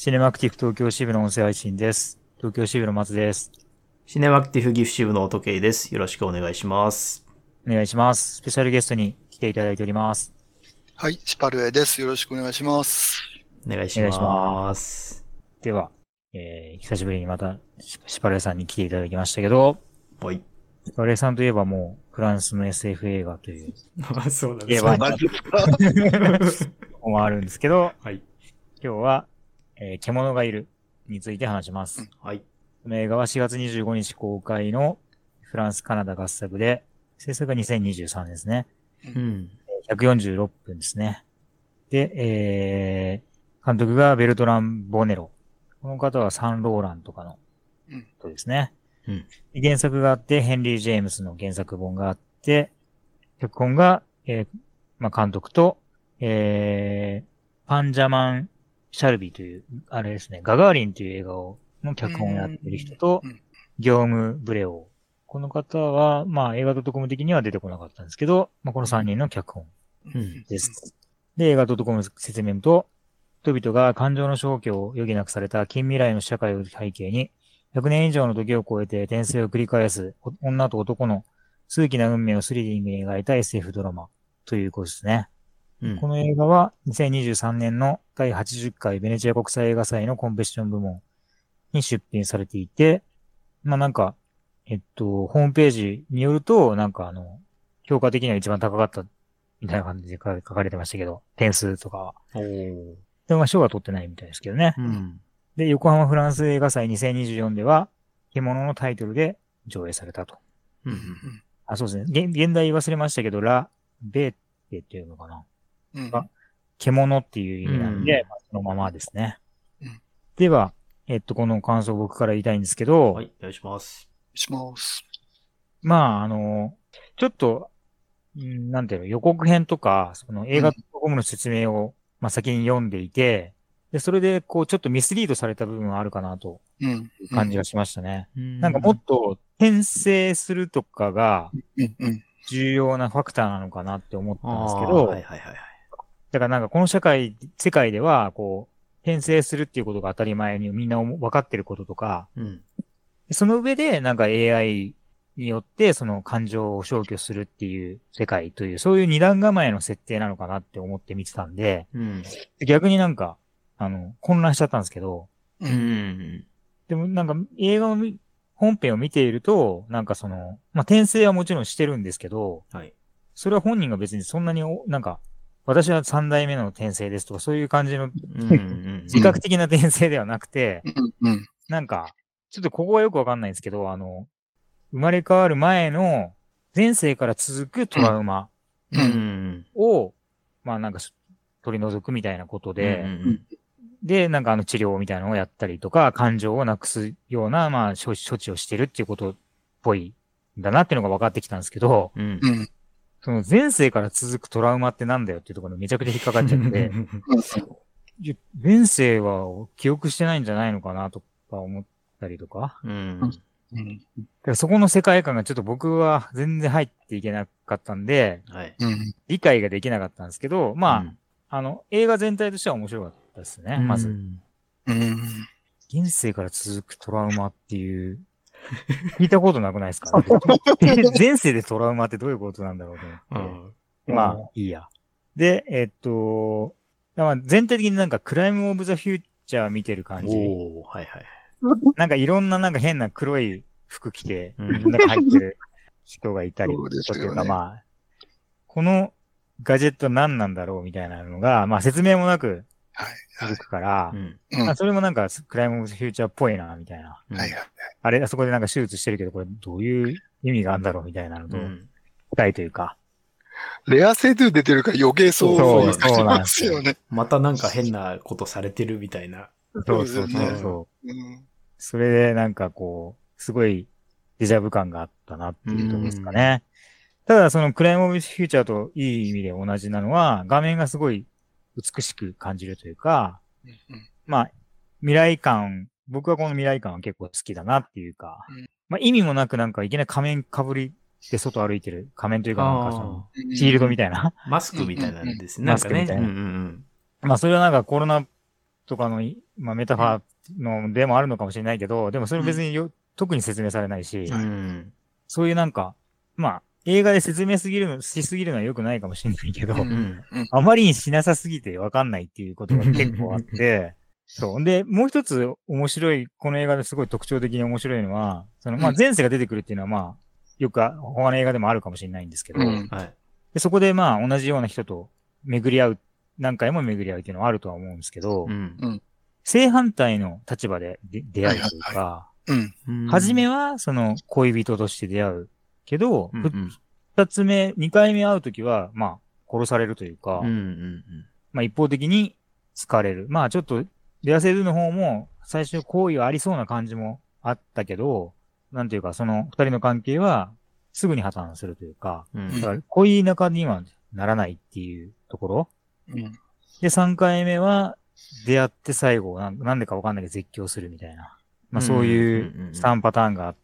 シネマクティブ東京支部の音声配信です。東京支部の松です。 シネマクティブ岐阜支部の音圭です。よろしくお願いします。 お願いします。スペシャルゲストに来ていただいております。 はい、シパルエです。よろしくお願いします。 お願いします。 では、久しぶりにまたシパルエさんに来ていただきましたけど、 はい。 シパルエさんといえばもうフランスの SF 映画という。 そうなんですね。もあるんですけど、 はい。 今日は、獣がいるについて話します。 はい。 この映画は4月25日公開のフランス・カナダ合作で、制作が2023年ですね。 うん。 146分ですね。で、監督がベルトラン・ボネロ。この方はサンローランとかの人ですね。 うん。 原作があって、ヘンリー・ジェームスの原作本があって、脚本が、監督と、パンジャマン・シャルビーという、あれですね、ガガーリンという映画の脚本をやってる人と、ギョーム・ブレオ。この方は、映画.com的には出てこなかったんですけど、この3人の脚本です。で、映画.comの説明と、人々が感情の消去を余儀なくされた近未来の社会を背景に、100年以上の時を超えて転生を繰り返す女と男の数奇な運命をスリリングに描いた SF ドラマということですね。この映画は2023年の第80回ベネチア国際映画祭のコンペティション部門に出品されていて、ホームページによると、評価的には一番高かったみたいな感じで書かれてましたけど、点数とかは。でも賞は取ってないみたいですけどね。で、横浜フランス映画祭2024では、獣のタイトルで上映されたと。そうですね。現代忘れましたけど、ラ・ベーテっていうのかな。獣っていう意味なんで、そのままですね。では、この感想を僕から言いたいんですけど。 はい、お願いします。 お願いします。 ちょっと、予告編とか、その映画.comの説明を、先に読んでいて、で、それで、ちょっとミスリードされた部分はあるかなと、いう感じがしましたね。もっと、転生するとかが、重要なファクターなのかなって思ったんですけど、だからこの世界では、転生するっていうことが当たり前にみんな分かってることとか、その上でAI によってその感情を消去するっていう世界という、そういう二段構えの設定なのかなって思って見てたんで、逆に混乱しちゃったんですけど、でも映画の本編を見ていると、転生はもちろんしてるんですけど、それは本人が別にそんなに私は三代目の転生ですとか、そういう感じの自覚的な転生ではなくて、ちょっとここはよくわかんないんですけど、生まれ変わる前の前世から続くトラウマを、取り除くみたいなことで、で、治療みたいなのをやったりとか、感情をなくすような、処置をしてるっていうことっぽいんだなっていうのが分かってきたんですけど、その前世から続くトラウマってなんだよっていうところにめちゃくちゃ引っかかっちゃって、前世は記憶してないんじゃないのかなとか思ったりとか、だからそこの世界観がちょっと僕は全然入っていけなかったんで、理解ができなかったんですけど、映画全体としては面白かったですね、まず。現世から続くトラウマっていう、聞いたことなくないですか？前世でトラウマってどういうことなんだろうと思って。いいや。で、全体的にクライムオブザフューチャー見てる感じ。いろんな変な黒い服着て、入ってる人がいたり、というかこのガジェット何なんだろうみたいなのが、説明もなく続くから、それもクライムオブザフューチャーっぽいな、みたいな。あれ、あそこで手術してるけど、これどういう意味があるんだろうみたいなのと、深いというか。 レアセドゥ出てるから余計そうなんですよね。また変なことされてるみたいな。 そう。それですごいデジャブ感があったなっていうところですかね。ただそのクライムオブフューチャーといい意味で同じなのは、画面がすごい美しく感じるというか、未来感、僕はこの未来感は結構好きだなっていうか、意味もなくいきなり仮面かぶりで外歩いてる仮面というかシールドみたいな。 マスクみたいなんですね。 マスクみたいな。それはコロナとかの、まあ、メタファーのでもあるのかもしれないけど、でもそれ別に特に説明されないし、そういうなんか、まあ、映画で説明しすぎるのは良くないかもしれないけど、あまりにしなさすぎてわかんないっていうことが結構あって、そう。で、もう一つ面白い、この映画ですごい特徴的に面白いのは、まあ前世が出てくるっていうのはまあ、よく他の映画でもあるかもしれないんですけど、でそこでまあ同じような人と巡り合う、何回も巡り合うっていうのはあるとは思うんですけど、正反対の立場で出会うというか、初めはその恋人として出会うけど、二つ目、二回目会うときは、まあ、殺されるというか、まあ一方的に好かれる。まあちょっと、レアセドゥの方も最初好意はありそうな感じもあったけど、なんていうか、その二人の関係はすぐに破綻するというか、だから恋仲にはならないっていうところ。で、三回目は出会って最後なんでかわかんないけど絶叫するみたいな。まあそういう3パターンがあって、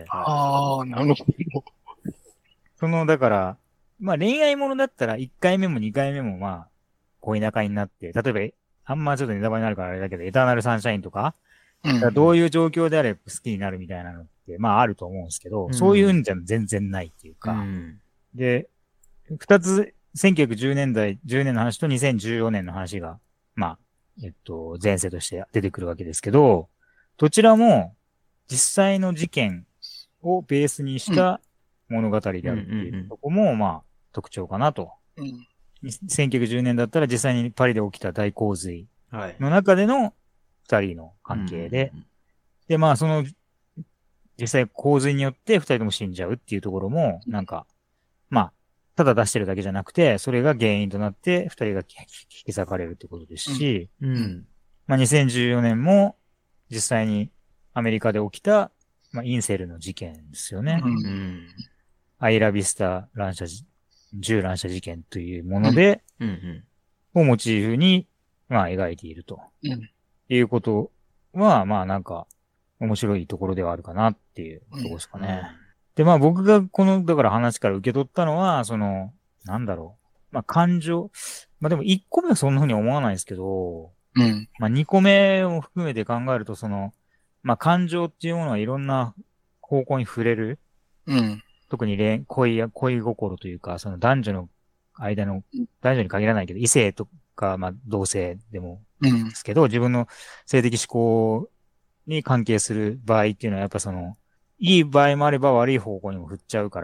ああ、なるほど。 だから、まあ恋愛ものだったら1回目も2回目もまあ、恋仲になって、例えば、あんまちょっとネタバレになるからあれだけど、エターナルサンシャインとか、どういう状況であれば好きになるみたいなのって、まああると思うんですけど、そういうんじゃ全然ないっていうか、で、二つ、1910年代、10年の話と2014年の話が、まあ、前世として出てくるわけですけど、どちらも実際の事件をベースにした物語であるっていうとこも、まあ、特徴かなと。1910年だったら実際にパリで起きた大洪水の中での二人の関係で、で、まあ、実際洪水によって二人とも死んじゃうっていうところも、なんか、まあ、ただ出してるだけじゃなくて、それが原因となって二人が引き裂かれるってことですし、まあ、2014年も実際にアメリカで起きた、まあ、インセルの事件ですよね。アイラビスタ銃乱射事件というもので、をモチーフに、まあ、描いていると。いうことは、まあ、なんか、面白いところではあるかなっていうところですかね。で、まあ僕がだから話から受け取ったのは、なんだろう。まあ感情。まあでも1個目はそんな風に思わないですけど、まあ2個目を含めて考えると、まあ感情っていうものはいろんな方向に触れる。特に恋心というか、男女の間の、男女に限らないけど、異性とか、まあ同性でもですけど、自分の性的指向に関係する場合っていうのはやっぱいい場合もあれば悪い方向にも振っちゃうから、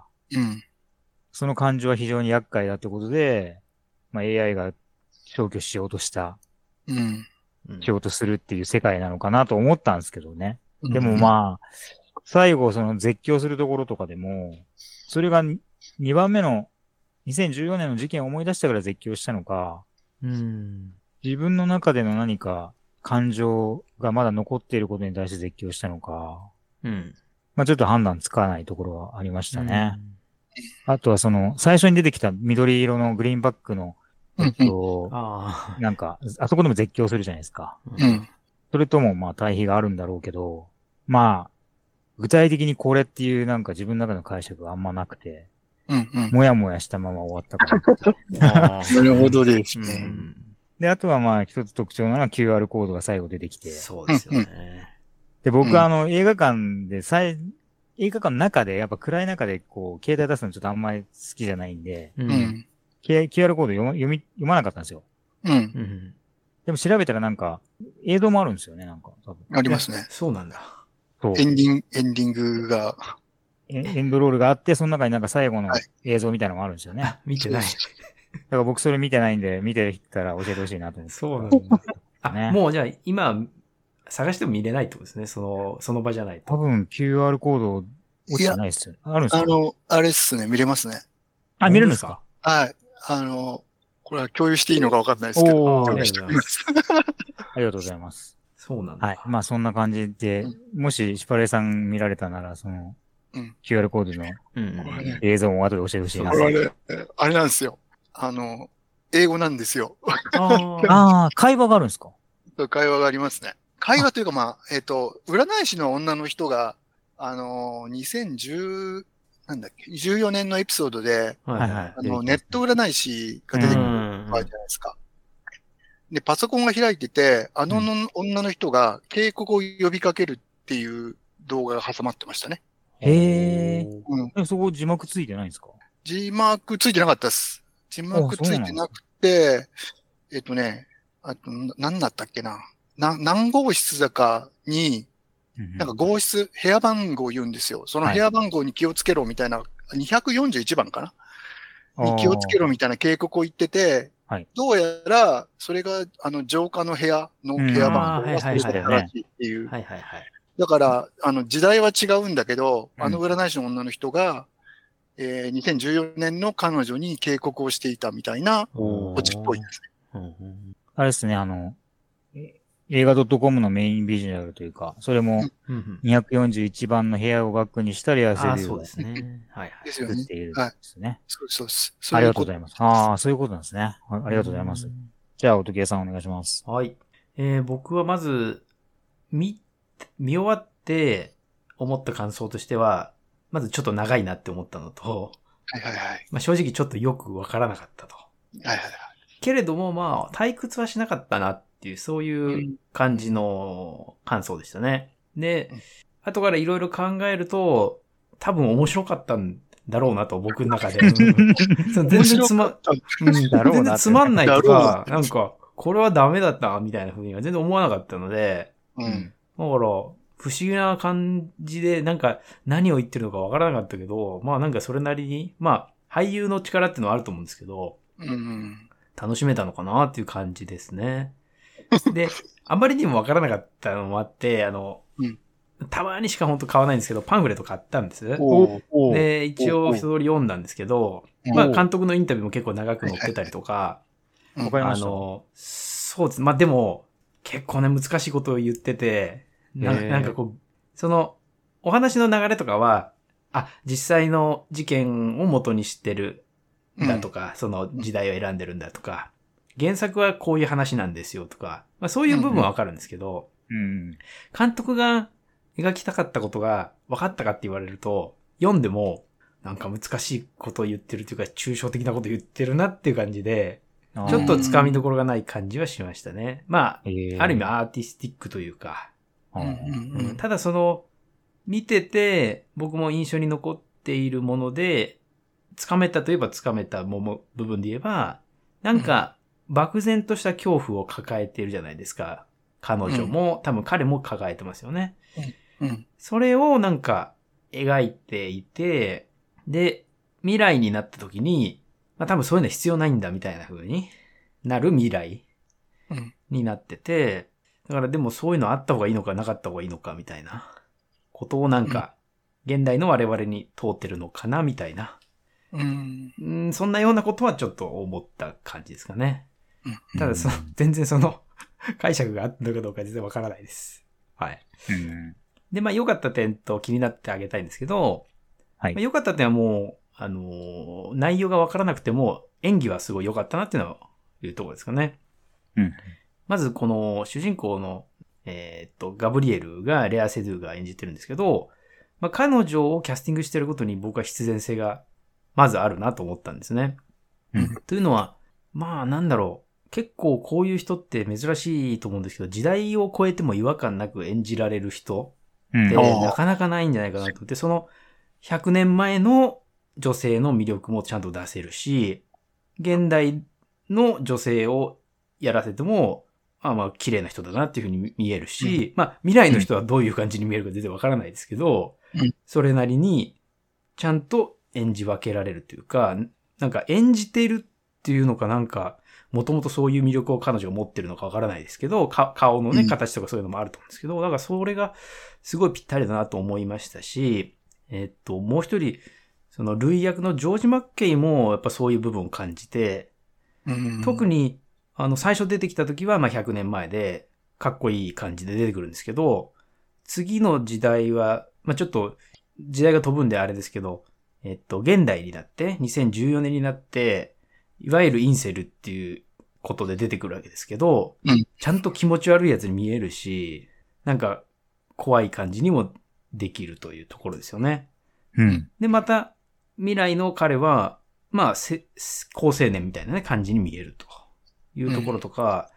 その感情は非常に厄介だってことで、まあ AI が消去しようとした、しようとするっていう世界なのかなと思ったんですけどね。でもまあ、最後絶叫するところとかでも、それが2番目の2014年の事件を思い出したから絶叫したのか、自分の中での何か感情がまだ残っていることに対して絶叫したのか、まあちょっと判断つかないところはありましたね。あとは最初に出てきた緑色のグリーンバックの、なんか、あそこでも絶叫するじゃないですか。それともまあ対比があるんだろうけど、まあ、具体的にこれっていうなんか自分の中の解釈があんまなくて、もやもやしたまま終わったから。 なるほどですね。 で、あとはまあ一つ特徴なのは QR コードが最後出てきて。 そうですよね。 で、僕は映画館の中で、やっぱ暗い中で携帯出すのちょっとあんまり好きじゃないんで、QR コード読まなかったんですよ。でも調べたらなんか、映像もあるんですよね、なんか。多分ありますね。 そうなんだ。 そう。 エンディングが。 エンドロールがあって、その中になんか最後の映像みたいなのがあるんですよね。 見てない。 だから僕それ見てないんで、見てたら教えてほしいなと思って。 そうなんだ。もうじゃあ今、探しても見れないってことですね。その場じゃないと。 多分 QR コード落ちてないっすよ。あるんですか？ あれっすね、見れますね。 見れるんですか？ はい。これは共有していいのか分かんないですけど。 ありがとうございます。ありがとうございます。 そうなんだ。 はい。まあそんな感じで、もしシパレさん見られたなら、QR コードの映像も後で教えてほしいな。 これはね、あれなんですよ。英語なんですよ。 会話があるんですか？ 会話がありますね。会話というか、まあ、占い師の女の人が、2010、なんだっけ、14年のエピソードで、ネット占い師が出てくる場合じゃないですか。 で、パソコンが開いてて、女の人が警告を呼びかけるっていう動画が挟まってましたね。 へー。そこ字幕ついてないんですか？ 字幕ついてなかったです。字幕ついてなくて、あと、何だったっけな。何号室だかに、なんか号室、部屋番号を言うんですよ。その部屋番号に気をつけろみたいな、241番かなに気をつけろみたいな警告を言ってて、どうやら、それが、浄化の部屋の部屋番号がそうしたらしいっていう。だから、時代は違うんだけど、占い師の女の人が、2014年の彼女に警告をしていたみたいな、オチっぽいですね。 あれですね、映画 .com のメインビジュアルというか、それも241番の部屋をバックにしたレアセルそうですね。 作っているんですね。 そうです。 ありがとうございます。ああ、そういうことなんですね。ありがとうございます。じゃあ、音木屋さんお願いします。 はい。僕はまず、見終わって思った感想としては、まずちょっと長いなって思ったのと、正直ちょっとよくわからなかったと。けれども、退屈はしなかったなっていう、そういう感じの感想でしたね。で、後からいろいろ考えると、多分面白かったんだろうなと、僕の中で。全然つまんないとか、なんか、これはダメだったみたいな風には全然思わなかったので、だから、不思議な感じで、なんか何を言ってるのかわからなかったけど、なんかそれなりに、俳優の力っていうのはあると思うんですけど、楽しめたのかなっていう感じですね。で、あまりにもわからなかったのもあって、たまにしか本当買わないんですけど、パンフレット買ったんです。で、一応一通り読んだんですけど、監督のインタビューも結構長く載ってたりとか、 わかりました。 そうです。でも、結構ね、難しいことを言ってて、なんかこう、その、お話の流れとかは、実際の事件を元にしてるんだとか、その時代を選んでるんだとか、原作はこういう話なんですよとか、そういう部分はわかるんですけど、監督が描きたかったことが分かったかって言われると、読んでも、なんか難しいことを言ってるというか、抽象的なことを言ってるなっていう感じで、ちょっと掴みどころがない感じはしましたね。ある意味アーティスティックというか、ただ見てて、僕も印象に残っているもので、掴めたといえば掴めた部分で言えば、なんか、漠然とした恐怖を抱えているじゃないですか。彼女も、多分彼も抱えてますよね。それをなんか、描いていて、で、未来になった時に、多分そういうの必要ないんだみたいな風になる未来になってて、だからでもそういうのあった方がいいのかなかった方がいいのかみたいなことをなんか、現代の我々に通ってるのかなみたいな。そんなようなことはちょっと思った感じですかね。ただ全然解釈があったのかどうか全然わからないです。はい。で、良かった点と気になってあげたいんですけど、良かった点はもう、内容がわからなくても演技はすごい良かったなっていうのはいうところですかね。まずこの主人公の、ガブリエルがレア・セドゥが演じてるんですけど、彼女をキャスティングしてることに僕は必然性がまずあるなと思ったんですね。というのは、なんだろう。結構こういう人って珍しいと思うんですけど、時代を超えても違和感なく演じられる人ってなかなかないんじゃないかなと思って、その100年前の女性の魅力もちゃんと出せるし、現代の女性をやらせても、綺麗な人だなっていうふうに見えるし、未来の人はどういう感じに見えるか全然わからないですけど、それなりにちゃんと演じ分けられるというか、なんか演じているっていうのかなんか、もともとそういう魅力を彼女が持ってるのかわからないですけど、顔のね、形とかそういうのもあると思うんですけど、だからそれがすごいぴったりだなと思いましたし、もう一人、そのルイ役のジョージ・マッケイもやっぱそういう部分を感じて、特に最初出てきた時は100年前でかっこいい感じで出てくるんですけど、次の時代は、ちょっと時代が飛ぶんであれですけど、現代になって、2014年になって、いわゆるインセルっていうことで出てくるわけですけど、ちゃんと気持ち悪いやつに見えるし、なんか怖い感じにもできるというところですよね。で、また未来の彼は、高青年みたいなね、感じに見えるというところとか、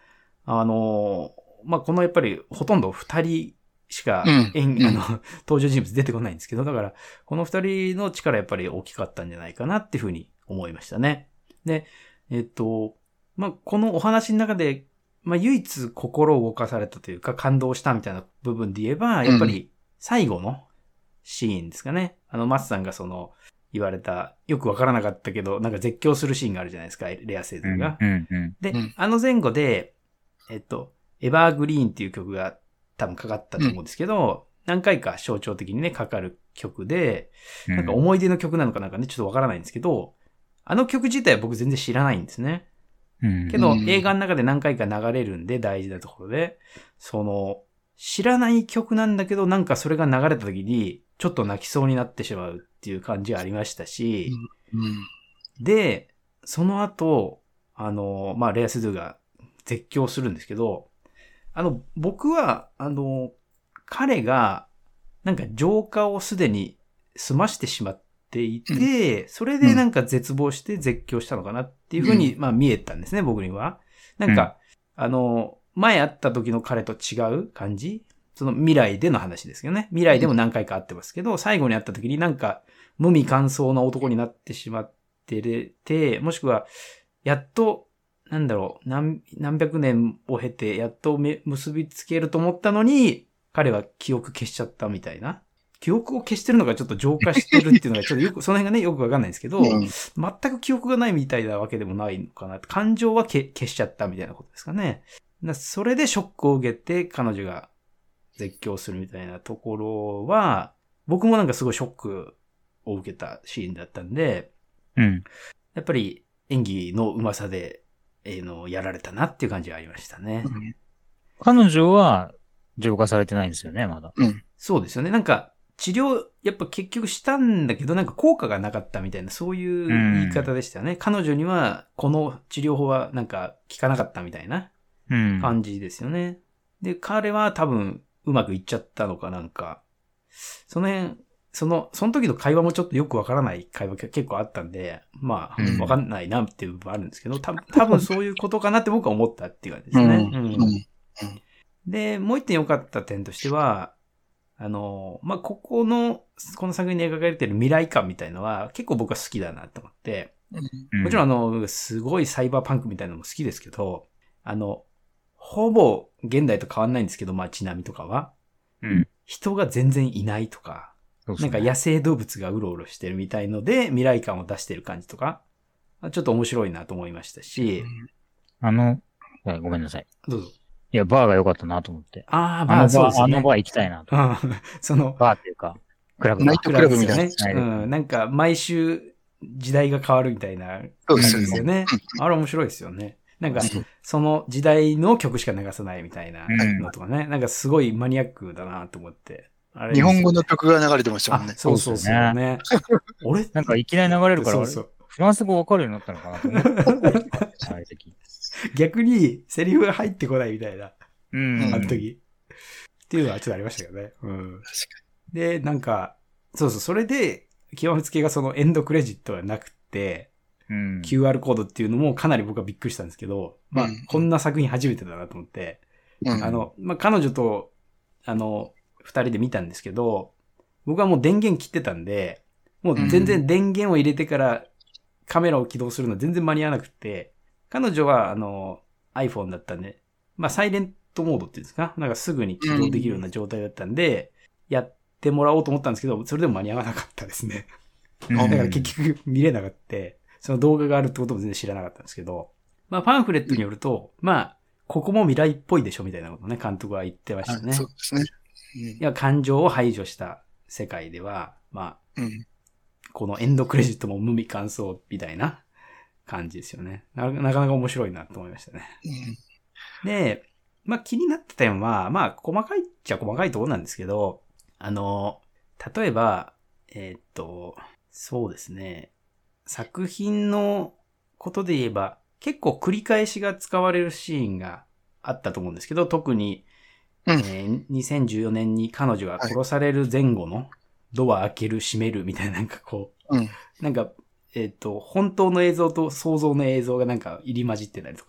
まあ、このやっぱりほとんど二人しか登場人物出てこないんですけど、だから、この二人の力やっぱり大きかったんじゃないかなっていうふうに思いましたね。で、まあ、このお話の中で、まあ、唯一心を動かされたというか感動したみたいな部分で言えば、やっぱり最後のシーンですかね。マスさんが言われた、よくわからなかったけど、なんか絶叫するシーンがあるじゃないですか、レア星人が。で、前後で、エバーグリーンっていう曲が多分かかったと思うんですけど、何回か象徴的にね、かかる曲で、なんか思い出の曲なのかなんかね、ちょっとわからないんですけど、あの曲自体は僕全然知らないんですね。けど、映画の中で何回か流れるんで、大事なところで、知らない曲なんだけど、なんかそれが流れた時に、ちょっと泣きそうになってしまうっていう感じがありましたし、で、その後、まあ、レアスドゥが絶叫するんですけど、僕は、彼が、なんか浄化をすでに済ましてしまっていて、それでなんか絶望して絶叫したのかなっていうふうに、まあ見えたんですね、僕には。なんか、前会った時の彼と違う感じ？その未来での話ですけどね。未来でも何回か会ってますけど、最後に会った時になんか無味乾燥な男になってしまってて、もしくは、やっと、なんだろう、何百年を経て、やっと結びつけると思ったのに、彼は記憶消しちゃったみたいな。記憶を消してるのがちょっと浄化してるっていうのがちょっとよく、その辺がね、よくわかんないんですけど、全く記憶がないみたいなわけでもないのかな。感情は消しちゃったみたいなことですかね。それでショックを受けて彼女が絶叫するみたいなところは、僕もなんかすごいショックを受けたシーンだったんで、やっぱり演技の上手さで、やられたなっていう感じがありましたね。 彼女は浄化されてないんですよね、まだ。 そうですよね。なんか、治療、やっぱ結局したんだけど、なんか効果がなかったみたいな、そういう言い方でしたよね。彼女には、この治療法はなんか効かなかったみたいな感じですよね。で、彼は多分、うまくいっちゃったのかなんか、その辺、その時の会話もちょっとよくわからない会話が結構あったんで、まあ、わかんないなっていう部分あるんですけど、多分そういうことかなって僕は思ったっていう感じですね。で、もう一点良かった点としては、まあ、この作品に描かれている未来感みたいのは結構僕は好きだなと思って、もちろんすごいサイバーパンクみたいなのも好きですけど、ほぼ現代と変わんないんですけど、街並みとかは、人が全然いないとか、なんか野生動物がうろうろしてるみたいので、未来感を出してる感じとか、ちょっと面白いなと思いましたし、 ごめんなさい。 どうぞ。 いや、バーが良かったなと思って。 バー、そうですね。 バー行きたいなと。バーっていうか、クラブ。 ナイトクラブみたいな。なんか、毎週時代が変わるみたいな感じですよね。あれ面白いですよね。なんか、その時代の曲しか流さないみたいなのとかね。なんかすごいマニアックだなと思って。 日本語の曲が流れてましたもんね。 そうそうそうね。 俺なんかいきなり流れるから、フランス語わかるようになったのかなと思って。 逆にセリフが入ってこないみたいな。あの時。っていうのはちょっとありましたけどね。確かに。で、なんか、それで、極めつけがそのエンドクレジットはなくて、QR コードっていうのもかなり僕はびっくりしたんですけど、まあ、こんな作品初めてだなと思って、まあ、彼女と、二人で見たんですけど、僕はもう電源切ってたんで、もう全然電源を入れてからカメラを起動するの全然間に合わなくて、彼女はiPhone だったんで、まあサイレントモードっていうんですか、なんかすぐに起動できるような状態だったんで、やってもらおうと思ったんですけど、それでも間に合わなかったですね。だから結局見れなかった。その動画があるってことも全然知らなかったんですけど、まあパンフレットによると、まあ、ここも未来っぽいでしょみたいなことをね、監督は言ってましたね。 そうですね。 いや、感情を排除した世界では、まあ、このエンドクレジットも無味乾燥みたいな感じですよね。なかなか面白いなと思いましたね。で、まあ気になった点は、まあ細かいっちゃ細かいところなんですけど、例えば、そうですね、作品のことで言えば、結構繰り返しが使われるシーンがあったと思うんですけど、特に、2014年に彼女が殺される前後のドア開ける閉めるみたいななんかこう、なんか、本当の映像と想像の映像がなんか入り混じってたりとか、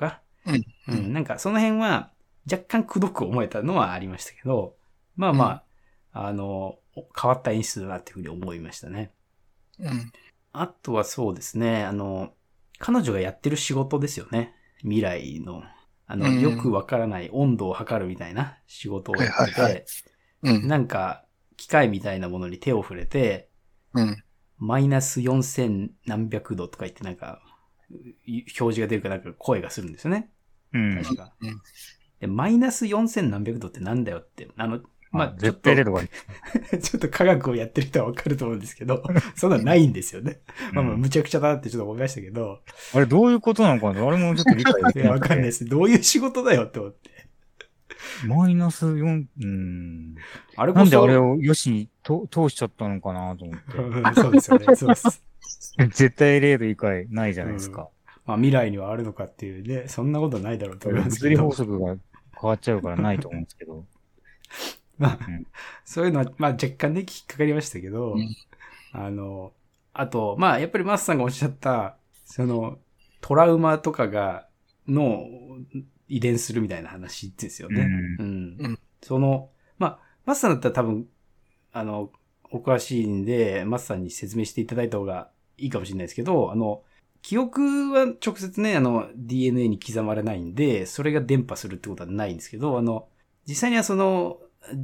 なんかその辺は若干くどく思えたのはありましたけど、まあまあ、変わった演出だなっていうふうに思いましたね。あとはそうですね、彼女がやってる仕事ですよね。未来の、よくわからない温度を測るみたいな仕事をやってて、なんか、機械みたいなものに手を触れて、マイナス4000何百度とか言ってなんか、表示が出るかなんか声がするんですよね。確か。で、マイナス4000何百度ってなんだよって、まあ、 絶対出るわ。 ちょっと科学をやってる人はわかると思うんですけど、そんなないんですよね。まあまあ、むちゃくちゃだなってちょっと思いましたけど。 あれ、どういうことなのかな、あれもちょっと理解できない。 わかんないです。どういう仕事だよって思って。 マイナス4、あれこそ。なんであれをよしに通しちゃったのかなと思って。 そうですよね。そうです。 絶対0度以下ないじゃないですか。 まあ、未来にはあるのかっていうね、そんなことないだろうと思いますけど。物理法則が変わっちゃうからないと思うんですけど。 まあ、そういうのは、まあ若干ね、引っかかりましたけど、あと、まあやっぱりマスさんがおっしゃった、トラウマとか遺伝するみたいな話ですよね。まあ、マスさんだったら多分、お詳しいんで、マスさんに説明していただいた方がいいかもしれないですけど、記憶は直接ね、DNA に刻まれないんで、それが伝播するってことはないんですけど、実際には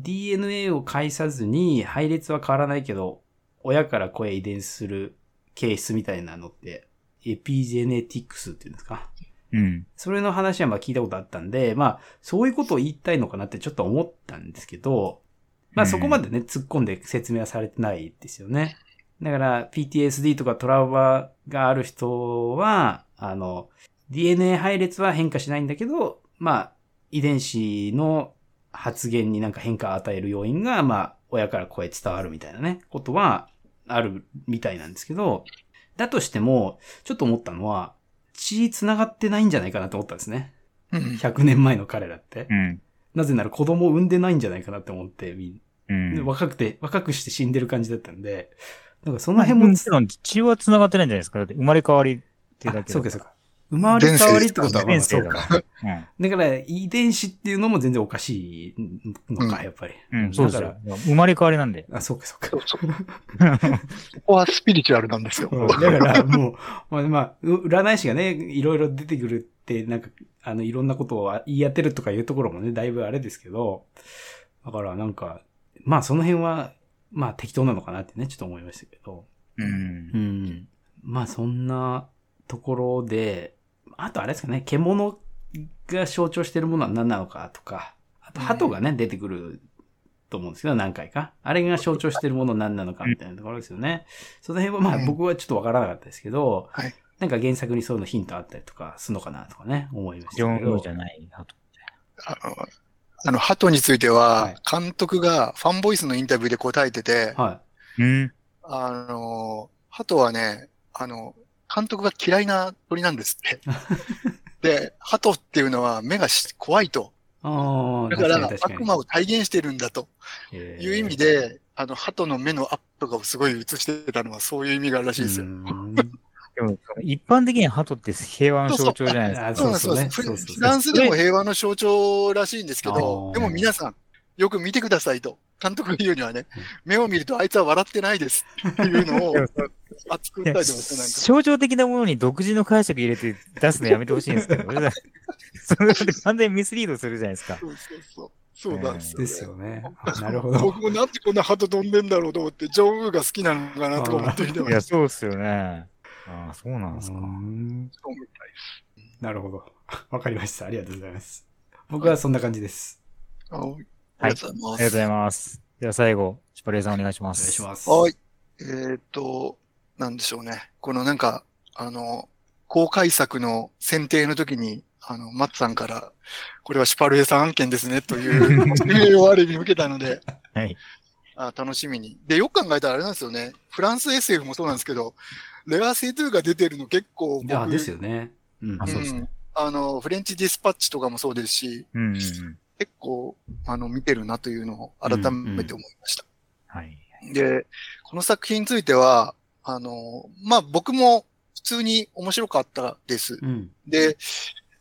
DNA を介さずに配列は変わらないけど、親から子へ遺伝する形質みたいなのって、エピジェネティクスっていうんですか。それの話はまあ聞いたことあったんで、まあ、そういうことを言いたいのかなってちょっと思ったんですけど、まあそこまでね、突っ込んで説明はされてないですよね。だから PTSD とかトラウマがある人は、DNA 配列は変化しないんだけど、まあ、遺伝子の発言になんか変化を与える要因が、まあ、親から子へ伝わるみたいなね、ことはあるみたいなんですけど、だとしても、ちょっと思ったのは、血繋がってないんじゃないかなと思ったんですね。100年前の彼らって。なぜなら子供を産んでないんじゃないかなって思って、若くして死んでる感じだったんで、なんかその辺も。 もちろん血は繋がってないんじゃないですか。だって生まれ変わりってだけだ。 そうかそうか。生まれ変わりってことはまあそうか。だから遺伝子っていうのも全然おかしいのか、やっぱり。 そうですよ。生まれ変わりなんで。 あ、そうかそうか。 そこはスピリチュアルなんですよ。 だからもう、まあ、占い師がね、いろいろ出てくるって、なんか、いろんなことを言い当てるとかいうところもね、だいぶあれですけど、だからなんか、まあその辺は、まあ適当なのかなってね、ちょっと思いましたけど。まあそんなところで、あとあれですかね、獣が象徴しているものは何なのかとか、あと鳩がね、出てくると思うんですけど、何回か。あれが象徴しているものは何なのかみたいなところですよね。その辺はまあ僕はちょっとわからなかったですけど、なんか原作にそういうのヒントあったりとかするのかなとかね、思いましたけど。 じゃない鳩。 鳩については、監督がファンボイスのインタビューで答えてて、鳩はね、監督が嫌いな鳥なんですって。で、鳩っていうのは目が怖いと。だから悪魔を体現してるんだという意味で、鳩の目のアップがすごい映してたのはそういう意味があるらしいですよ。 でも一般的に鳩って平和の象徴じゃないですか。 そうです。フランスでも平和の象徴らしいんですけど、でも皆さん、よく見てくださいと。監督が言うにはね、目を見るとあいつは笑ってないですっていうのを熱く訴えてました。 象徴的なものに独自の解釈入れて出すのやめてほしいんですけど、それで完全にミスリードするじゃないですか。 そうなんですよ、ね。 ですよね。なるほど。 僕もなんでこんな鳩飛んでんだろうと思って、ジョンウーが好きなのかなとか思ってみてました。 いや、そうですよね。ああ、そうなんですか。そうみたいです。 なるほど。わかりました。ありがとうございます。僕はそんな感じです。 ありがとうございます。 ありがとうございます。では最後、シュパレーさんお願いします。 お願いします。 はい。なんでしょうね。このなんか、公開作の選定の時に、マッツさんから、これはシュパルエさん案件ですね、という指名をある意味受けたので、 はい。 楽しみに。で、よく考えたらあれなんですよね。フランス SF もそうなんですけど、レアセイトゥが出てるの結構僕。 ですよね。 そうですね。 フレンチディスパッチとかもそうですし、結構、見てるなというのを改めて思いました。 はい。 で、この作品については、まあ、僕も普通に面白かったです。で、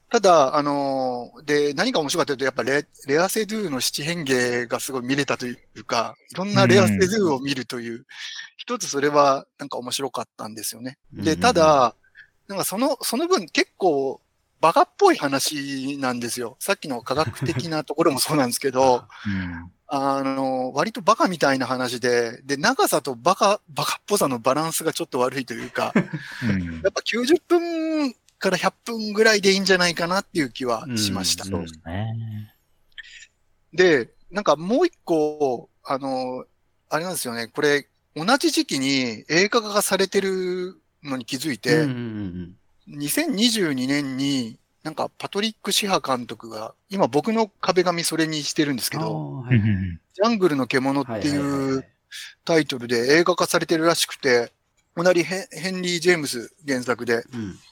ただ、で、何が面白かったというと、やっぱレアセドゥの七変化がすごい見れたというか、いろんなレアセドゥを見るという、一つそれはなんか面白かったんですよね。で、ただ、なんかその分結構バカっぽい話なんですよ。さっきの科学的なところもそうなんですけど、割とバカみたいな話で、長さとバカっぽさのバランスがちょっと悪いというか、やっぱ90分から100分ぐらいでいいんじゃないかなっていう気はしました。 そうですね。 で、なんかもう一個、あれなんですよね。これ、同じ時期に映画化がされてるのに気づいて、2022年になんかパトリック・シハ監督が、今僕の壁紙それにしてるんですけど、ジャングルの獣っていうタイトルで映画化されてるらしくて、同じヘンリー・ジェームス原作で、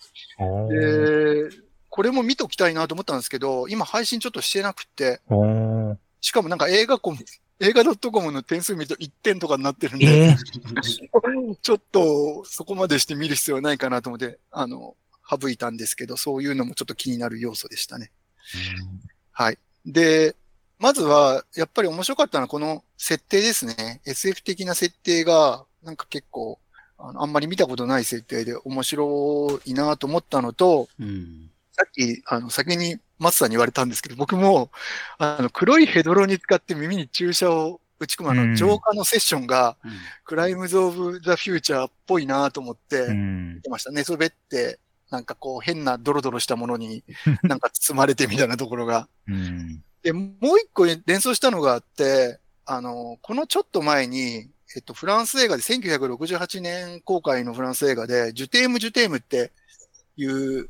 これも見ときたいなと思ったんですけど、今配信ちょっとしてなくて、しかもなんか映画.com の点数見ると1点とかになってるんで、ちょっとそこまでして見る必要はないかなと思って、省いたんですけど、そういうのもちょっと気になる要素でしたね。はい。で、まずは、やっぱり面白かったのはこの設定ですね。SF 的な設定が、なんか結構、あんまり見たことない設定で面白いなと思ったのと、さっき、先に松さんに言われたんですけど、僕も、黒いヘドロに使って耳に注射を打ち込む浄化のセッションが、クライムズ・オブ・ザ・フューチャーっぽいなと思って見てましたね。それって、なんかこう変なドロドロしたものになんか包まれてみたいなところが。で、もう一個連想したのがあって、このちょっと前に、フランス映画で1968年公開のフランス映画で、ジュテームっていう、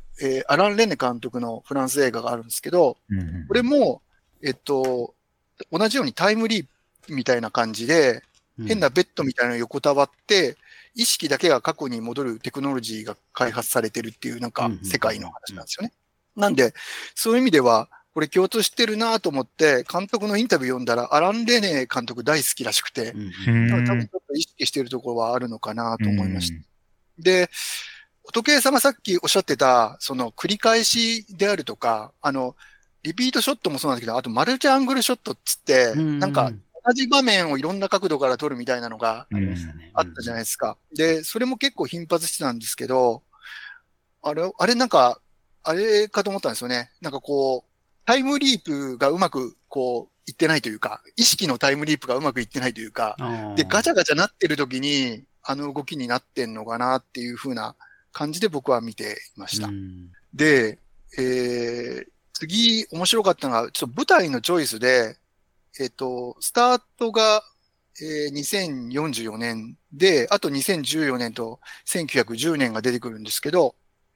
アラン・レネ監督のフランス映画があるんですけど、これも、同じようにタイムリープみたいな感じで、変なベッドみたいなの横たわって、意識だけが過去に戻るテクノロジーが開発されてるっていうなんか世界の話なんですよね。なんで、そういう意味では、これ共通してるなと思って、監督のインタビュー読んだら、アラン・レネ監督大好きらしくて、多分ちょっと意識してるところはあるのかなと思いました。で、時計さんがさっきおっしゃってた、その繰り返しであるとか、リピートショットもそうなんですけど、あとマルチアングルショットっつって、なんか同じ場面をいろんな角度から撮るみたいなのがあったじゃないですか。で、それも結構頻発してたんですけど、あれなんか、あれかと思ったんですよね。なんかこう、タイムリープがうまくこう、いってないというか、意識のタイムリープがうまくいってないというか、で、ガチャガチャなってる時に、あの動きになってんのかなっていう風な感じで僕は見ていました。で、次面白かったのが、ちょっと舞台のチョイスで、スタートが、2044年で、あと2014年と1910年が出てくるんですけど、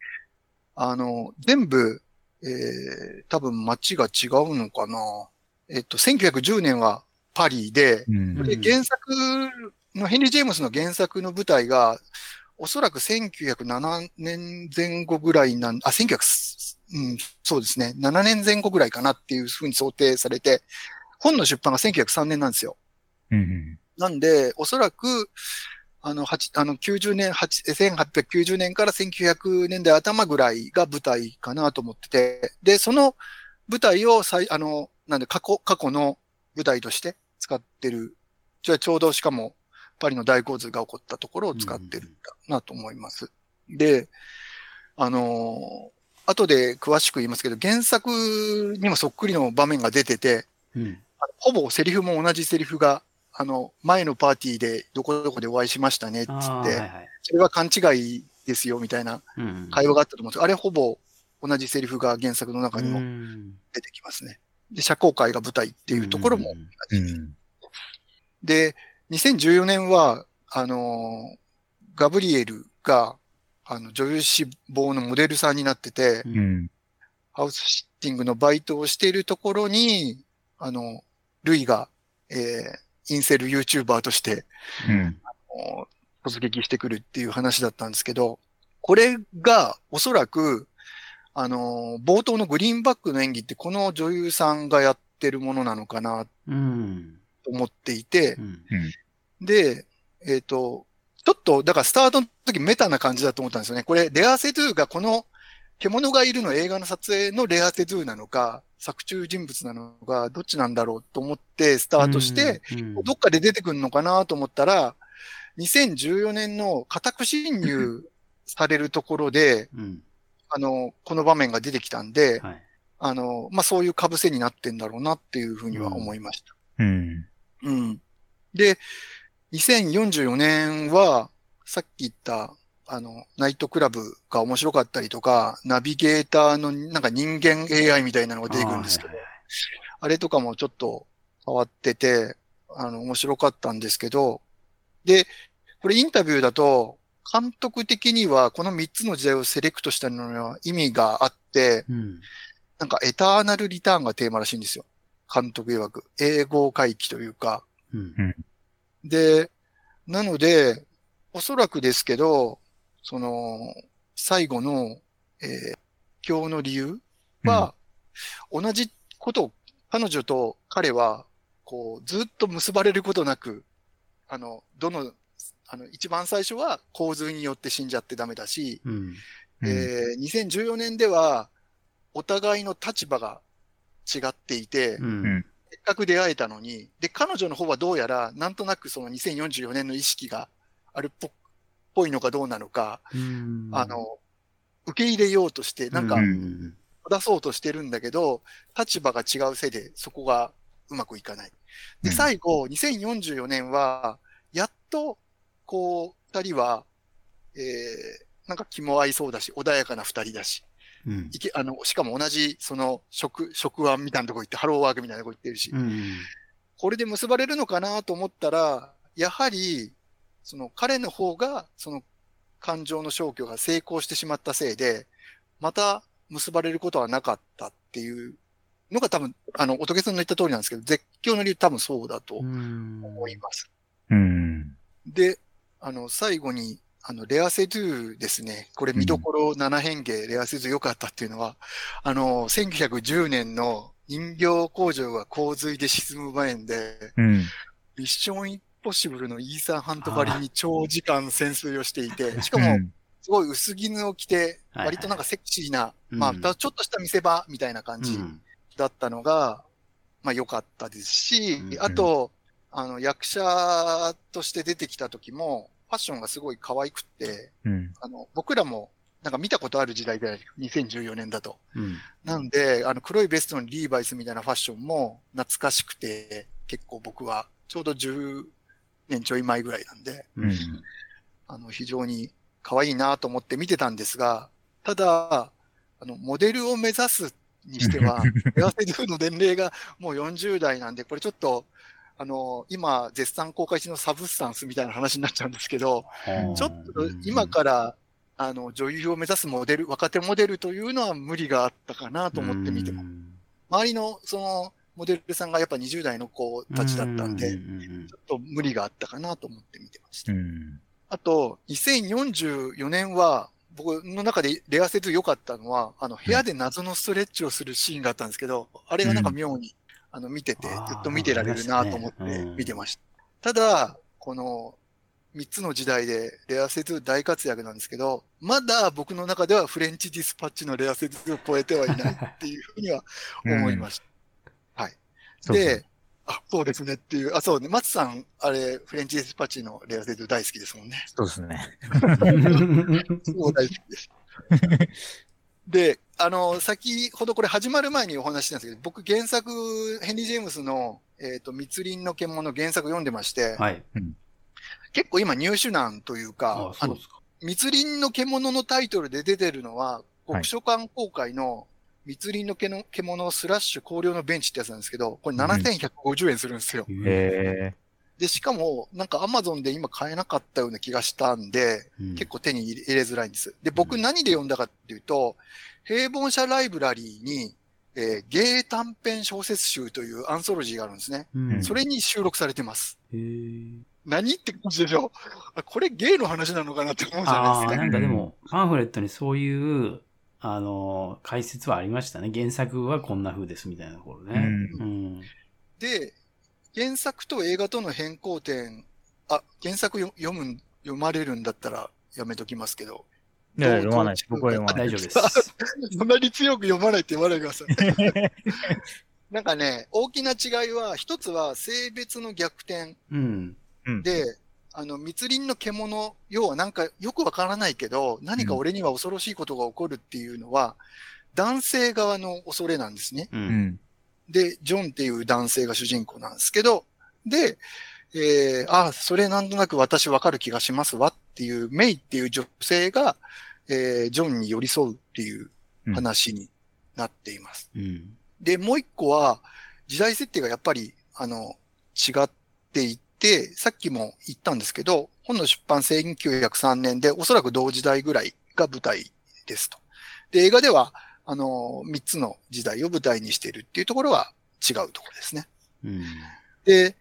全部、多分街が違うのかな。1910年はパリで、で原作のヘンリー・ジェームスの原作の舞台が、おそらく1907年前後ぐらいそうですね。7年前後ぐらいかなっていうふうに想定されて、本の出版が1903年なんですよ。なんで、おそらく、90年、1890年から1900年代頭ぐらいが舞台かなと思ってて、で、その舞台を過去の舞台として使ってる。ちょうどしかも、パリの大洪水が起こったところを使ってるんだなと思います。で、後で詳しく言いますけど、原作にもそっくりの場面が出てて、ほぼセリフも同じセリフが、前のパーティーでどこどこでお会いしましたね、つって、それは勘違いですよ、みたいな会話があったと思うんですけど、あれほぼ同じセリフが原作の中にも出てきますね。で、社交界が舞台っていうところも同じ。で、2014年は、ガブリエルが、女優志望のモデルさんになってて、ハウスシッティングのバイトをしているところに、ルイが、インセル YouTuber として、突撃してくるっていう話だったんですけど、これがおそらく、冒頭のグリーンバックの演技ってこの女優さんがやってるものなのかな、と思っていて、で、ちょっと、だからスタートの時メタな感じだと思ったんですよね。これ、レアセドゥがこの獣がいるの映画の撮影のレアセドゥなのか、作中人物なのか、どっちなんだろうと思ってスタートして、どっかで出てくるのかなと思ったら、2014年の家宅侵入されるところで、この場面が出てきたんで、はい、そういう被せになってんだろうなっていうふうには思いました。で、2044年は、さっき言った、ナイトクラブが面白かったりとか、ナビゲーターのなんか人間 AI みたいなのが出てくるんですけど、あれとかもちょっと変わってて、面白かったんですけど、で、これインタビューだと、監督的にはこの3つの時代をセレクトしたのには意味があって、なんかエターナルリターンがテーマらしいんですよ。監督曰く。英語回帰というか。で、なので、おそらくですけど、最後の、今日の理由は、同じことを、彼女と彼は、ずっと結ばれることなく、一番最初は洪水によって死んじゃってダメだし、2014年では、お互いの立場が違っていて、せっかく出会えたのに、で、彼女の方はどうやら、なんとなくその2044年の意識があるっぽいのかどうなのか、受け入れようとして、なんか、出そうとしてるんだけど、立場が違うせいで、そこがうまくいかない。で、最後、2044年は、やっと、二人は、なんか気も合いそうだし、穏やかな二人だし、しかも同じ、職案みたいなとこ行って、ハローワークみたいなとこ行ってるし、これで結ばれるのかなと思ったら、やはり、彼の方が、感情の消去が成功してしまったせいで、また結ばれることはなかったっていうのが多分、仏さんの言った通りなんですけど、絶叫の理由多分そうだと思います。で、最後に、レアセドゥですね。これ見どころ7変化、レアセドゥ良かったっていうのは、1910年の人形工場が洪水で沈む場面で、ミッションインポッシブルのイーサン・ハントばりに長時間潜水をしていて、しかも、すごい薄絹を着て、割となんかセクシーな、ちょっとした見せ場みたいな感じだったのが、良かったですし、あと、役者として出てきた時も、ファッションがすごい可愛くって、僕らもなんか見たことある時代で、2014年だと。なんで、黒いベストのリーバイスみたいなファッションも懐かしくて、結構僕はちょうど10年ちょい前ぐらいなんで、非常に可愛いなと思って見てたんですが、ただ、モデルを目指すにしては、レアセドゥの年齢がもう40代なんで、これちょっと、今、絶賛公開中のサブスタンスみたいな話になっちゃうんですけど、ちょっと今から、女優を目指すモデル、若手モデルというのは無理があったかなと思って見ても。周りの、モデルさんがやっぱ20代の子たちだったんで、ちょっと無理があったかなと思って見てました。あと、2044年は、僕の中でレアセドゥ良かったのは、部屋で謎のストレッチをするシーンがあったんですけど、あれがなんか妙に、見てて、ずっと見てられるなと思って見てました。ただ、この3つの時代でレアセドゥ大活躍なんですけど、まだ僕の中ではフレンチディスパッチのレアセドゥを超えてはいないっていうふうには思いました。はい。で、そうですねっていう、そうね、松さん、あれ、フレンチディスパッチのレアセドゥ大好きですもんね。 そうですね。 そう大好きです。で、先ほどこれ始まる前にお話ししたんですけど、僕原作、ヘンリー・ジェームスの、密林の獣原作読んでまして、結構今入手難というか、密林の獣のタイトルで出てるのは、国書館公開の密林の獣スラッシュ高陵のベンチってやつなんですけど、これ7150円するんですよ。で、しかも、なんか Amazon で今買えなかったような気がしたんで、結構手に入れづらいんです。で、僕何で読んだかっていうと、平凡社ライブラリーに、芸短編小説集というアンソロジーがあるんですね。それに収録されてます。何って感じでしょ？これ芸の話なのかなって思うじゃないですか。 なんかでも、パンフレットにそういう、解説はありましたね。原作はこんな風ですみたいなところね。 で、原作と映画との変更点、原作読まれるんだったらやめときますけど、 いや、読まないです。僕は読まない。 大丈夫です。 そんなに強く読まないって言わないでください。なんかね、大きな違いは、一つは性別の逆転。 うん。 で、密林の獣、要はなんかよくわからないけど、何か俺には恐ろしいことが起こるっていうのは、男性側の恐れなんですね。 うん。 で、ジョンっていう男性が主人公なんですけど、で、それなんとなく私わかる気がしますわっていう、メイっていう女性が、ジョンに寄り添うっていう話になっています。 うん、 で、もう一個は、時代設定がやっぱり、違っていて、さっきも言ったんですけど、本の出版1903年で、おそらく同時代ぐらいが舞台ですと。で、映画では、3つの時代を舞台にしているっていうところは違うところですね。 うん、 で、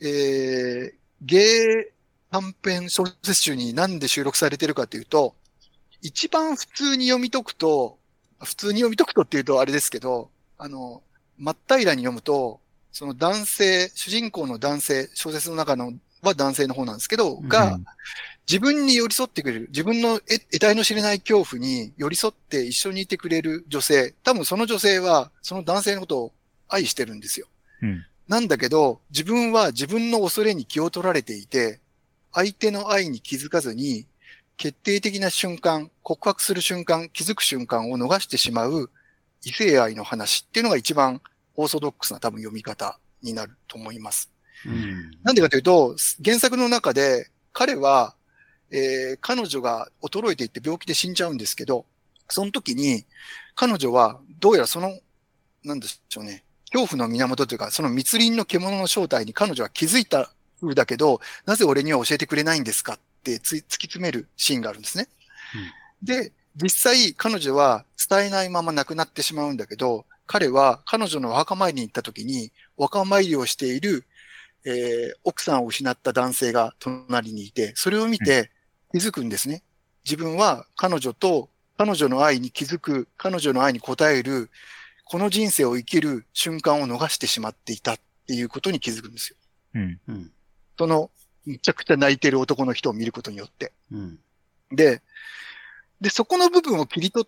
ゲイ短編小説集になんで収録されてるかというと、一番普通に読み解くとっていうとあれですけど、真っ平らに読むと、その男性、主人公の男性、小説の中のは男性の方なんですけど、が、自分に寄り添ってくれる、自分の得体の知れない恐怖に寄り添って一緒にいてくれる女性、多分その女性はその男性のことを愛してるんですよ。なんだけど、自分は自分の恐れに気を取られていて、相手の愛に気づかずに、決定的な瞬間、告白する瞬間、気づく瞬間を逃してしまう異性愛の話っていうのが一番オーソドックスな多分読み方になると思います。なんでかというと、原作の中で彼は、彼女が衰えていって病気で死んじゃうんですけど、その時に彼女はどうやらその、なんでしょうね、恐怖の源というか、その密林の獣の正体に彼女は気づいた風だけど、なぜ俺には教えてくれないんですかって突き詰めるシーンがあるんですね。で、実際彼女は伝えないまま亡くなってしまうんだけど、彼は彼女のお墓参りに行った時に、お墓参りをしている、奥さんを失った男性が隣にいて、それを見て気づくんですね。自分は彼女の愛に気づく、彼女の愛に応える、この人生を生きる瞬間を逃してしまっていたっていうことに気づくんですよ。その、めちゃくちゃ泣いてる男の人を見ることによって。で、そこの部分を切り取って、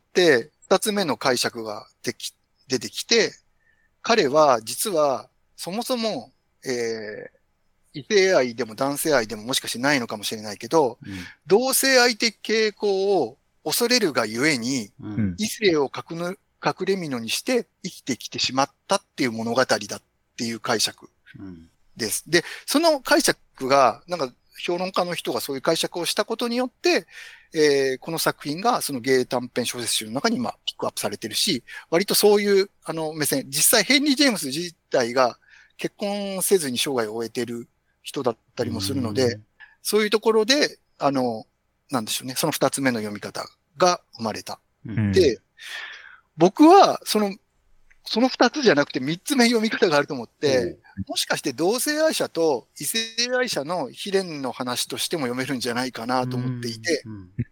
二つ目の解釈が出てきて、彼は実は、そもそも、異性愛でも男性愛でももしかしてないのかもしれないけど、同性愛的傾向を恐れるがゆえに、異性を隠れ蓑にして生きてきてしまったっていう物語だっていう解釈です。で、その解釈が、なんか評論家の人がそういう解釈をしたことによって、この作品がそのゲイ短編小説集の中にピックアップされてるし、割とそういう目線、実際ヘンリー・ジェームス自体が結婚せずに生涯を終えてる人だったりもするので、そういうところで、なんでしょうね、その二つ目の読み方が生まれた。で、僕はその二つじゃなくて三つ目読み方があると思って、もしかして同性愛者と異性愛者の悲恋の話としても読めるんじゃないかなと思っていて、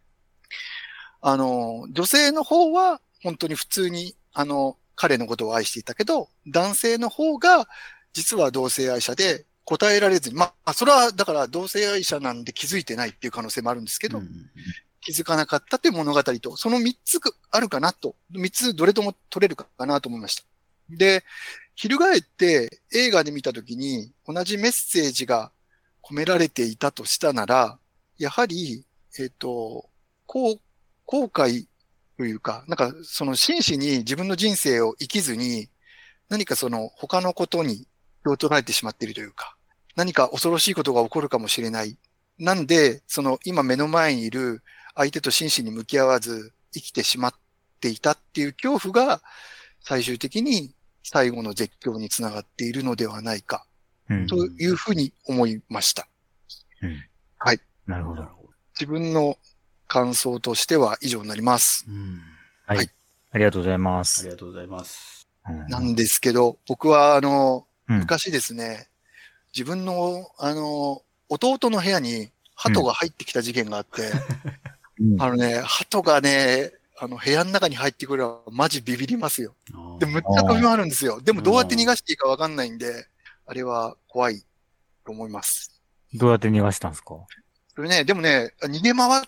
女性の方は本当に普通に彼のことを愛していたけど、男性の方が実は同性愛者で答えられずに、それはだから同性愛者なんで気づいてないっていう可能性もあるんですけど、気づかなかったっていう物語と、その3つあるかなと、3つどれとも取れるかなと思いました。で、翻って映画で見たときに同じメッセージが込められていたとしたなら、やはり、後悔というか、なんかその真摯に自分の人生を生きずに、何かその他のことに気を取られてしまっているというか、何か恐ろしいことが起こるかもしれない。なんで、その今目の前にいる相手と真摯に向き合わず生きてしまっていたっていう恐怖が最終的に最後の絶叫につながっているのではないか、というふうに思いました。はい。 なるほど。 自分の感想としては以上になります。 はい。ありがとうございます。 ありがとうございます。 なんですけど、僕は昔ですね、自分の弟の部屋に鳩が入ってきた事件があって、鳩がね、部屋の中に入ってくるのはマジビビりますよ。で、むっちゃ飛び回るんですよ。でもどうやって逃がしていいかわかんないんで、あれは怖いと思います。 どうやって逃がしたんですか？ それね、でもね、逃げ回って、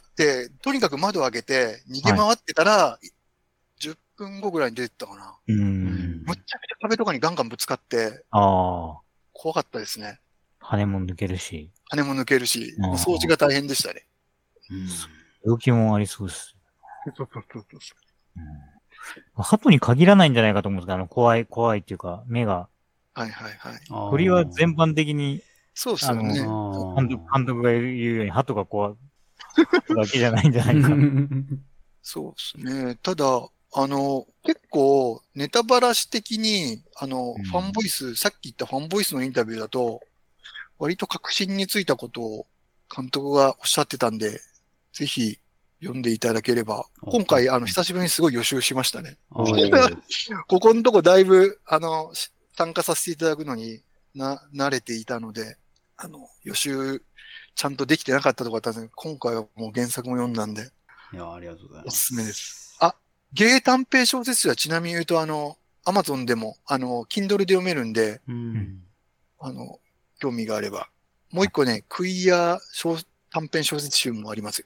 とにかく窓を開けて、逃げ回ってたら、10分後ぐらいに出てったかな。むっちゃくちゃ壁とかにガンガンぶつかって、怖かったですね。 羽も抜けるし。 羽も抜けるし、掃除が大変でしたね。 病気もありそうです。鳩に限らないんじゃないかと思うんですけど、怖いっていうか、目が。 はいはいはい。 鳥は全般的に、 そうですよね。 監督が言うように、鳩が怖いだけじゃないんじゃないか。 そうですね。ただ、結構、ネタバラシ的に、ファンボイス、さっき言ったファンボイスのインタビューだと、割と確信についたことを監督がおっしゃってたんで、ぜひ読んでいただければ。今回、久しぶりにすごい予習しましたね。ここのとこだいぶ、参加させていただくのに慣れていたので、予習、ちゃんとできてなかったところだったんですけど、今回はもう原作も読んだんで。 いや、ありがとうございます。 おすすめです。ゲイ短編小説はちなみに言うと、Amazon でも、Kindle で読めるんで、興味があれば。もう一個ね、クイア短編小説集もありますよ。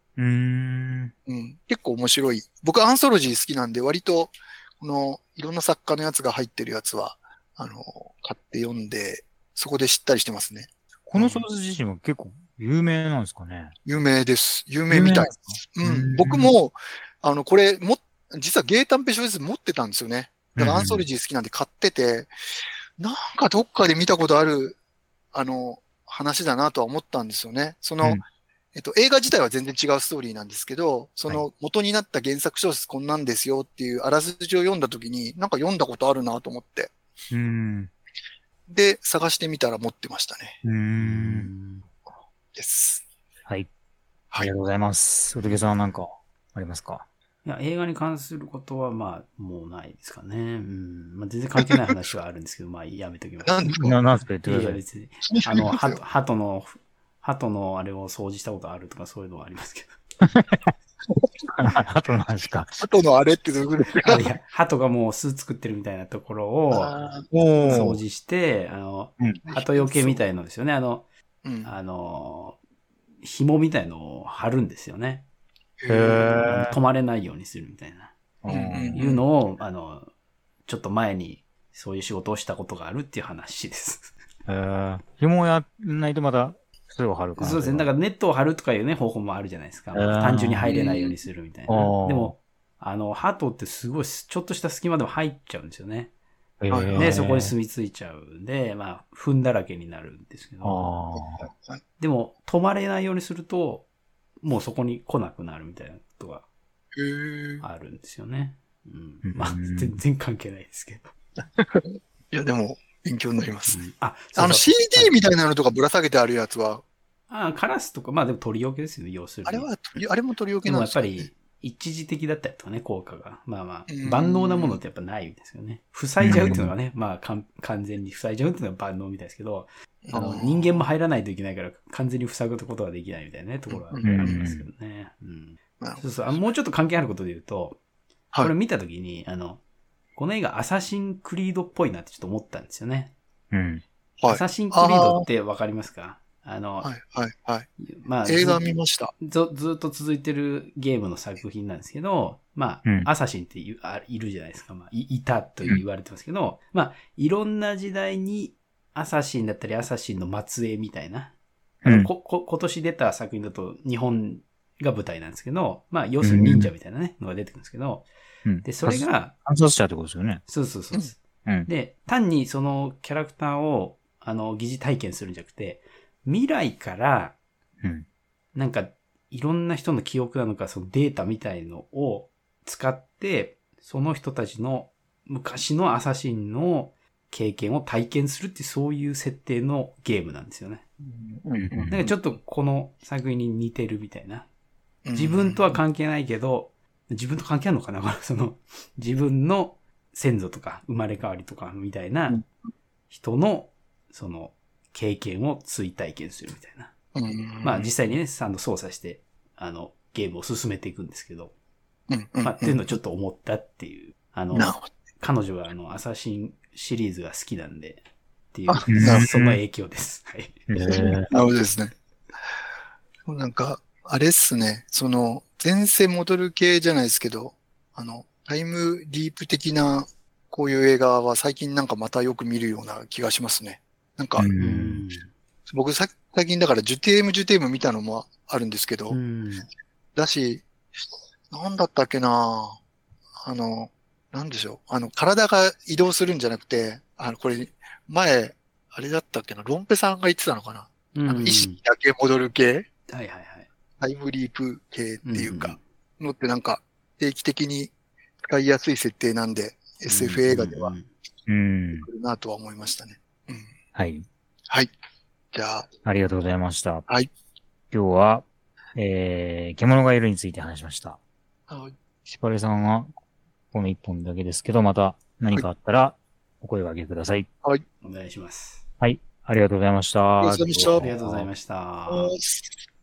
結構面白い。僕アンソロジー好きなんで、割と、いろんな作家のやつが入ってるやつは、買って読んで、そこで知ったりしてますね。 この小説自身は結構有名なんですかね？ 有名です。有名みたいです。僕も、これ実はゲイ短編小説持ってたんですよね。だからアンソロジー好きなんで買ってて、なんかどっかで見たことある、話だなとは思ったんですよね。映画自体は全然違うストーリーなんですけど、元になった原作小説こんなんですよっていうあらすじを読んだときに、なんか読んだことあるなと思って。で、探してみたら持ってましたね。です。 はい。ありがとうございます。おとけさんは何かありますか？ いや、映画に関することは、もうないですかね。全然関係ない話はあるんですけど、やめときます。 何ですか？ 何ですか？言ってください。 いや、別に。鳩のあれを掃除したことあるとかそういうのはありますけど。 鳩の話か。 鳩のあれってどういうことですか？ いや、鳩がもう巣作ってるみたいなところを掃除して、鳩よけみたいのですよね。紐みたいのを貼るんですよね。止まれないようにするみたいな。いうのを、ちょっと前にそういう仕事をしたことがあるっていう話です。 紐をやらないとまた、それを貼るかな。 そうですね。だからネットを貼るとかいうね、方法もあるじゃないですか。単純に入れないようにするみたいな。でも、鳩ってすごい、ちょっとした隙間でも入っちゃうんですよね。で、そこに住み着いちゃうんで、糞だらけになるんですけど。でも、止まれないようにすると、もうそこに来なくなるみたいなことがあるんですよね。全然関係ないですけど。 いや、でも、勉強になります。 そう CD みたいなのとかぶら下げてあるやつは。 カラスとか、でも鳥よけですよね、要するに。 あれも鳥よけなんですかね。 でもやっぱり、一時的だったりとかね、効果が。万能なものってやっぱないんですよね。塞いじゃうっていうのがね、完全に塞いじゃうっていうのが万能みたいですけど、人間も入らないといけないから、完全に塞ぐことができないみたいなね、ところはありますけどね。そうそう、もうちょっと関係あることで言うと、これ見たときに、この映画アサシンクリードっぽいなってちょっと思ったんですよね。アサシンクリードってわかりますか？ 映画見ました。 ずっと続いてるゲームの作品なんですけど、アサシンっているじゃないですか。いたと言われてますけど、いろんな時代にアサシンだったりアサシンの末裔みたいな、今年出た作品だと日本が舞台なんですけど、要するに忍者みたいなね、のが出てくるんですけど、で、それが、 暗殺者ってことですよね。 そう。で、単にそのキャラクターを、疑似体験するんじゃなくて、未来から、なんか、いろんな人の記憶なのか、そのデータみたいのを使って、その人たちの昔のアサシンの経験を体験するっていう、そういう設定のゲームなんですよね。なんかちょっとこの作品に似てるみたいな。自分とは関係ないけど、自分と関係あるのかな自分の先祖とか生まれ変わりとかみたいな人のその経験を追体験するみたいな。実際にね、操作して、ゲームを進めていくんですけど、っていうのをちょっと思ったっていう。彼女はアサシンシリーズが好きなんで、っていう、その影響です。はい。 なるほどですね。 なんか、あれっすね。前世戻る系じゃないですけど、タイムリープ的な、こういう映画は最近なんかまたよく見るような気がしますね。なんか、僕最近だからジュテーム見たのもあるんですけど、だし、なんだったっけななんでしょう。体が移動するんじゃなくて、これ、前、あれだったっけな、ロンペさんが言ってたのかな。意識だけ戻る系、 はいはいはい。 タイムリープ系っていうか、のってなんか、定期的に使いやすい設定なんで、SF 映画では、来るなとは思いましたね。 はい。 はい。じゃあ。 ありがとうございました。 はい。 今日は、獣がいるについて話しました。しばれさんは、この一本だけですけど、また何かあったら、お声を掛けください。 はい。 お願いします。 はい。ありがとうございました。 ありがとうございました。 ありがとうございました。